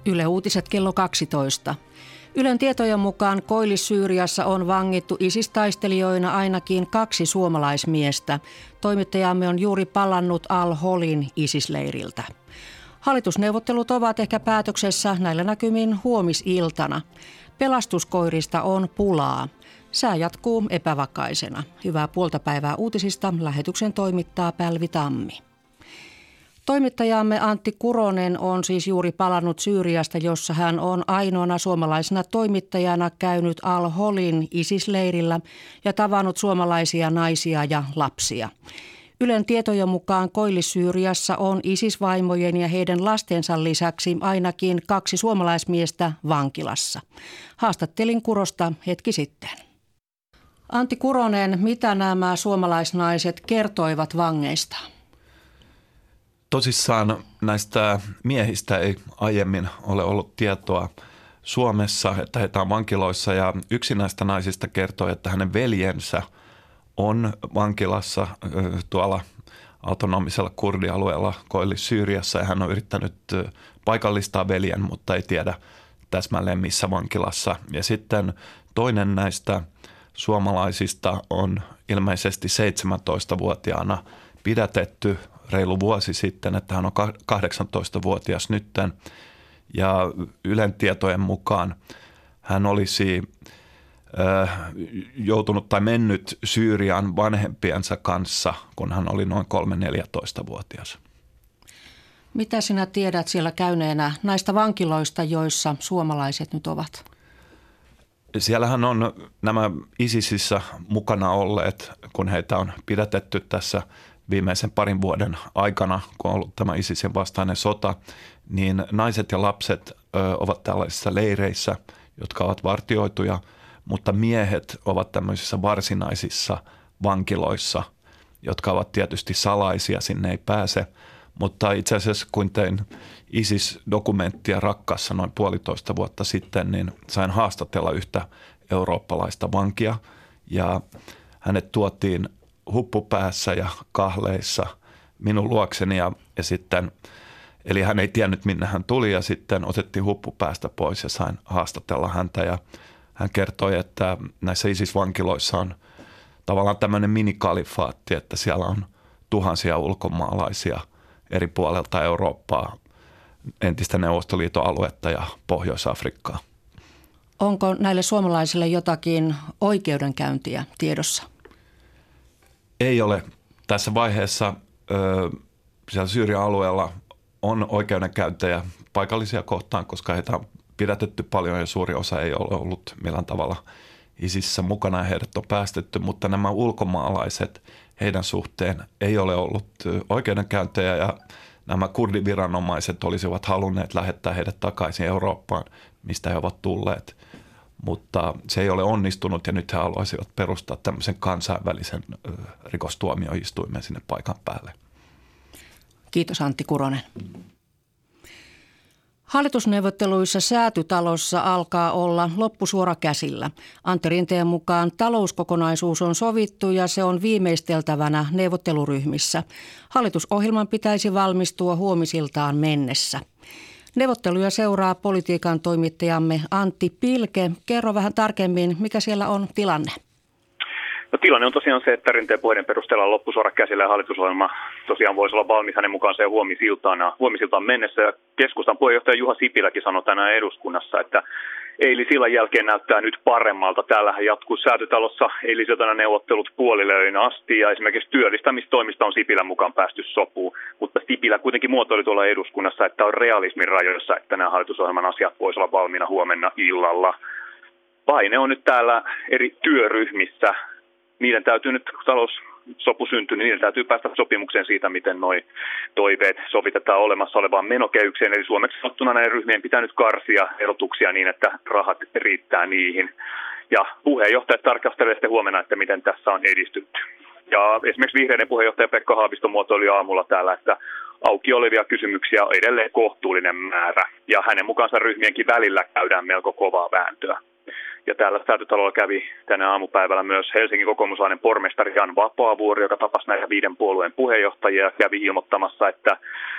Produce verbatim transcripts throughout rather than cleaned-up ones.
Yle Uutiset kello kaksitoista. Ylen tietojen mukaan Koillis-Syyriassa on vangittu ISIS-taistelijoina ainakin kaksi suomalaismiestä. Toimittajamme on juuri palannut Al-Holin ISIS-leiriltä. Hallitusneuvottelut ovat ehkä päätöksessä näillä näkymin huomisiltana. Pelastuskoirista on pulaa. Sää jatkuu epävakaisena. Hyvää puolta päivää uutisista. Lähetyksen toimittaa Pälvi Tammi. Toimittajamme Antti Kuronen on siis juuri palannut Syyriasta, jossa hän on ainoana suomalaisena toimittajana käynyt Al-Holin ISIS-leirillä ja tavannut suomalaisia naisia ja lapsia. Ylen tietojen mukaan Koillis-Syyriassa on ISIS-vaimojen ja heidän lastensa lisäksi ainakin kaksi suomalaismiestä vankilassa. Haastattelin Kurosta hetki sitten. Antti Kuronen, mitä nämä suomalaisnaiset kertoivat vangeista? Tosissaan näistä miehistä ei aiemmin ole ollut tietoa Suomessa, että heitä on vankiloissa, ja yksi näistä naisista kertoi, että hänen veljensä on vankilassa tuolla autonomisella kurdialueella Koillis-Syyriassa, ja hän on yrittänyt paikallistaa veljen, mutta ei tiedä täsmälleen missä vankilassa. Ja sitten toinen näistä suomalaisista on ilmeisesti seitsemäntoistavuotiaana pidätetty reilu vuosi sitten, että hän on kahdeksantoistavuotias nytten, ja Ylen tietojen mukaan hän olisi äh, joutunut tai mennyt Syyrian vanhempiensa kanssa, kun hän oli noin kolme-neljätoistavuotias. Mitä sinä tiedät siellä käyneenä näistä vankiloista, joissa suomalaiset nyt ovat? Siellähän on nämä ISISissä mukana olleet, kun heitä on pidätetty tässä viimeisen parin vuoden aikana, kun on ollut tämä ISISin vastainen sota, niin naiset ja lapset ö, ovat tällaisissa leireissä, jotka ovat vartioituja, mutta miehet ovat tämmöisissä varsinaisissa vankiloissa, jotka ovat tietysti salaisia, sinne ei pääse. Mutta itse asiassa kun tein ISIS-dokumenttia Rakkassa noin puolitoista vuotta sitten, niin sain haastatella yhtä eurooppalaista vankia, ja hänet tuotiin huppupäässä ja kahleissa minun luokseni, ja, ja sitten, eli hän ei tiennyt minne hän tuli, ja sitten otettiin huppupäästä pois ja sain haastatella häntä, ja hän kertoi, että näissä ISIS-vankiloissa on tavallaan tämmöinen minikalifaatti, että siellä on tuhansia ulkomaalaisia eri puolelta Eurooppaa, entistä Neuvostoliiton aluetta ja Pohjois-Afrikkaa. Onko näille suomalaisille jotakin oikeudenkäyntiä tiedossa? Ei ole. Tässä vaiheessa ö, siellä Syyrian alueella on oikeudenkäyntejä paikallisia kohtaan, koska heitä on pidätetty paljon ja suuri osa ei ole ollut millään tavalla ISISissä mukana ja heidät on päästetty, mutta nämä ulkomaalaiset, heidän suhteen ei ole ollut oikeudenkäyntejä, ja nämä kurdiviranomaiset olisivat halunneet lähettää heidät takaisin Eurooppaan, mistä he ovat tulleet. Mutta se ei ole onnistunut, ja nyt he haluaisivat perustaa tämmöisen kansainvälisen rikostuomioistuimen sinne paikan päälle. Kiitos Antti Kuronen. Hallitusneuvotteluissa Säätytalossa alkaa olla loppusuora käsillä. Antti Rinteen mukaan talouskokonaisuus on sovittu ja se on viimeisteltävänä neuvotteluryhmissä. Hallitusohjelman pitäisi valmistua huomisiltaan mennessä. Neuvotteluja seuraa politiikan toimittajamme Antti Pilke. Kerro vähän tarkemmin, mikä siellä on tilanne. No, tilanne on tosiaan se, että Rinteen puheiden perusteella on loppusuora käsillä ja hallitusohjelma tosiaan voisi olla valmis hänen mukaan se huomisiltaan, huomisiltaan mennessä. Ja keskustan puheenjohtaja Juha Sipiläkin sanoi tänään eduskunnassa, että eilisillan jälkeen näyttää nyt paremmalta. Täällähän jatkuu Säätytalossa eilisiltana neuvottelut puolilöin asti ja esimerkiksi työllistämistoimista on Sipilän mukaan päästy sopuun. Mutta Sipilä kuitenkin muotoili tuolla eduskunnassa, että on realismin rajoissa, että nämä hallitusohjelman asiat voisivat olla valmiina huomenna illalla. Paine on nyt täällä eri työryhmissä. Niiden täytyy nyt, kun taloussopu syntyy, niin niiden täytyy päästä sopimukseen siitä, miten nuo toiveet sovitetaan olemassa olevaan menokehykseen. Eli suomeksi sanottuna näiden ryhmien pitää nyt karsia erotuksia niin, että rahat riittää niihin. Ja puheenjohtajat tarkastelee sitten huomenna, että miten tässä on edistytty. Ja esimerkiksi vihreiden puheenjohtaja Pekka Haavisto muotoili aamulla täällä, että auki olevia kysymyksiä on edelleen kohtuullinen määrä. Ja hänen mukaansa ryhmienkin välillä käydään melko kovaa vääntöä. Ja täällä Säätytalolla kävi tänä aamupäivällä myös Helsingin kokoomuslainen pormestari Jan Vapaavuori, joka tapasi näitä viiden puolueen puheenjohtajia ja kävi ilmoittamassa, että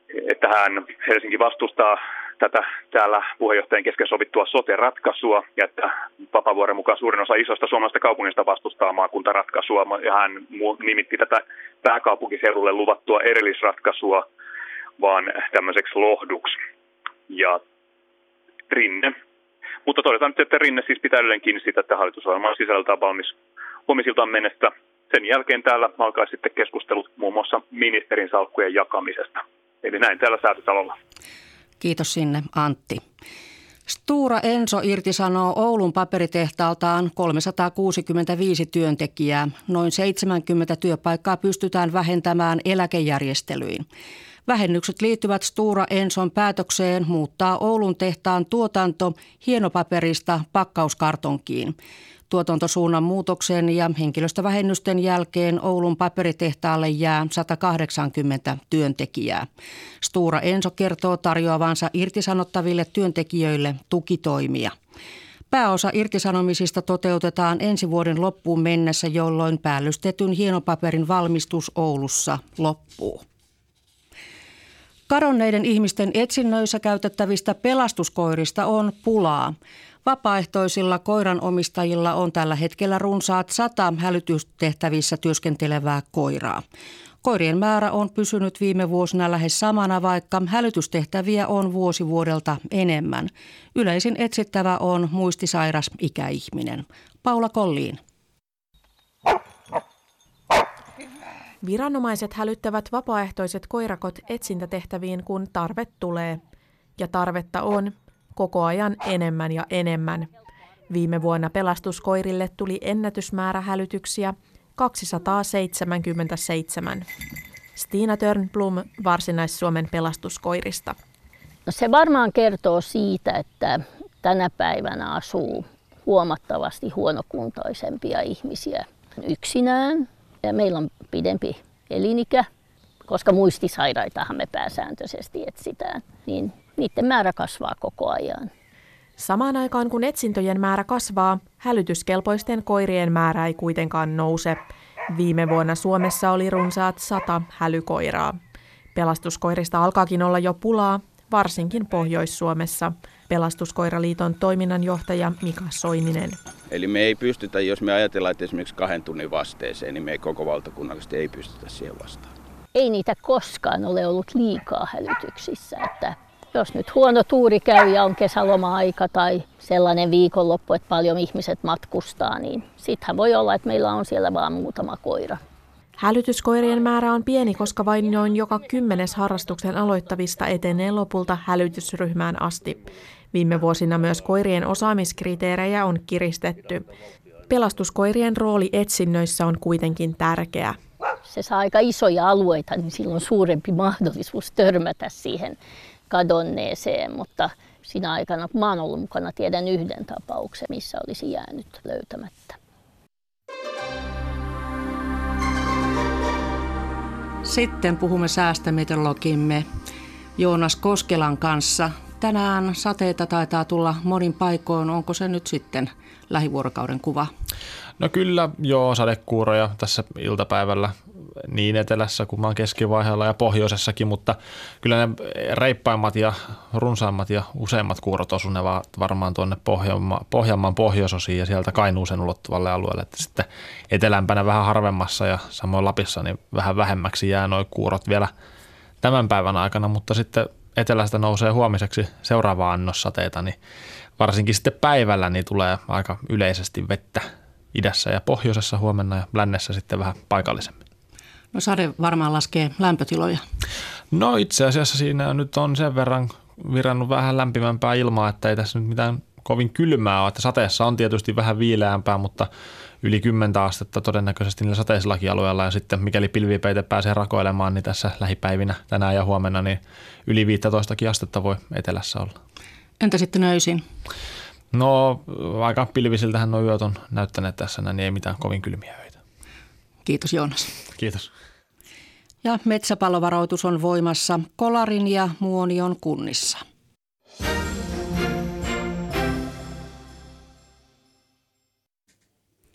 että hän Helsinki vastustaa tätä täällä puheenjohtajan kesken sovittua sote-ratkaisua ja että Vapaavuoren mukaan suurin osa isoista suomalaisista kaupungista vastustaa maakuntaratkaisua ja hän nimitti tätä pääkaupunkiseudulle luvattua erillisratkaisua vaan tämmöiseksi lohduksi ja Rinne. Mutta todetaan nyt, että Rinne siis pitää edelleen kiinni siitä, että hallitusohjelma on sisältää valmis huomisiltaan mennessä. Sen jälkeen täällä alkaa sitten keskustelut muun muassa ministerin salkkujen jakamisesta. Eli näin täällä Säätytalolla. Kiitos sinne, Antti. Stora Enso irtisanoo Oulun paperitehtaaltaan kolmesataakuusikymmentäviisi työntekijää. Noin seitsemänkymmentä työpaikkaa pystytään vähentämään eläkejärjestelyin. Vähennykset liittyvät Stora Enson päätökseen muuttaa Oulun tehtaan tuotanto hienopaperista pakkauskartonkiin. Tuotantosuunnan muutoksen ja henkilöstövähennysten jälkeen Oulun paperitehtaalle jää sata kahdeksankymmentä työntekijää. Stora Enso kertoo tarjoavansa irtisanottaville työntekijöille tukitoimia. Pääosa irtisanomisista toteutetaan ensi vuoden loppuun mennessä, jolloin päällystetyn hienopaperin valmistus Oulussa loppuu. Kadonneiden ihmisten etsinnöissä käytettävistä pelastuskoirista on pulaa. Vapaaehtoisilla koiranomistajilla on tällä hetkellä runsaat sata hälytystehtävissä työskentelevää koiraa. Koirien määrä on pysynyt viime vuosina lähes samana, vaikka hälytystehtäviä on vuosi vuodelta enemmän. Yleisin etsittävä on muistisairas ikäihminen. Paula Kolliin. Viranomaiset hälyttävät vapaaehtoiset koirakot etsintätehtäviin, kun tarve tulee. Ja tarvetta on koko ajan enemmän ja enemmän. Viime vuonna pelastuskoirille tuli ennätysmäärä hälytyksiä kaksisataaseitsemänkymmentäseitsemän. Stina Törnblom Varsinais-Suomen pelastuskoirista. No se varmaan kertoo siitä, että tänä päivänä asuu huomattavasti huonokuntoisempia ihmisiä yksinään. Ja meillä on pidempi elinikä, koska muistisairaitahan me pääsääntöisesti etsitään, niin niiden määrä kasvaa koko ajan. Samaan aikaan kun etsintöjen määrä kasvaa, hälytyskelpoisten koirien määrä ei kuitenkaan nouse. Viime vuonna Suomessa oli runsaat sata hälykoiraa. Pelastuskoirista alkaakin olla jo pulaa, varsinkin Pohjois-Suomessa. Pelastuskoiraliiton toiminnanjohtaja Mika Soininen. Eli me ei pystytä, jos me ajatellaan, että esimerkiksi kahden tunnin vasteeseen, niin me ei koko valtakunnallisesti ei pystytä siihen vastaan. Ei niitä koskaan ole ollut liikaa hälytyksissä, että jos nyt huono tuuri käy ja on kesäloma-aika tai sellainen viikonloppu, että paljon ihmiset matkustaa, niin sittenhän voi olla, että meillä on siellä vain muutama koira. Hälytyskoirien määrä on pieni, koska vain noin joka kymmenes harrastuksen aloittavista etenee lopulta hälytysryhmään asti. Viime vuosina myös koirien osaamiskriteerejä on kiristetty. Pelastuskoirien rooli etsinnöissä on kuitenkin tärkeä. Se saa aika isoja alueita, niin silloin on suurempi mahdollisuus törmätä siihen kadonneeseen, mutta siinä aikana, kun mä oon ollut mukana, tiedän yhden tapauksen, missä olisi jäänyt löytämättä. Sitten puhumme säästömeteorologimme Joonas Koskelan kanssa. Tänään sateita taitaa tulla monin paikoin. Onko se nyt sitten lähivuorokauden kuva? No kyllä, joo, sadekuuroja tässä iltapäivällä niin etelässä kuin maan keskivaiheella ja pohjoisessakin, mutta kyllä ne reippaimmat ja runsaimmat ja useimmat kuurot osunevat varmaan tuonne Pohjanma- Pohjanmaan pohjoisosiin ja sieltä Kainuuseen ulottuvalle alueelle. Että sitten etelämpänä vähän harvemmassa ja samoin Lapissa niin vähän vähemmäksi jää nuo kuurot vielä tämän päivän aikana, mutta sitten etelästä nousee huomiseksi seuraava annos sateita, niin varsinkin sitten päivällä niin tulee aika yleisesti vettä idässä ja pohjoisessa huomenna ja lännessä sitten vähän paikallisemmin. No sade varmaan laskee lämpötiloja. No itse asiassa siinä nyt on sen verran virannut vähän lämpimämpää ilmaa, että ei tässä nyt mitään kovin kylmää ole. Että sateessa on tietysti vähän viileämpää, mutta yli kymmentä astetta todennäköisesti niillä sateisillakin alueilla. Ja sitten mikäli pilvipeite pääsee rakoilemaan, niin tässä lähipäivinä tänään ja huomenna niin yli viisitoista astetta voi etelässä olla. Entä sitten öisin? No aika pilvisiltähän nuo yöt on näyttäneet tässä, niin ei mitään kovin kylmiä öitä. Kiitos Joonas. Kiitos. Ja metsäpalovaroitus on voimassa Kolarin ja Muonion kunnissa.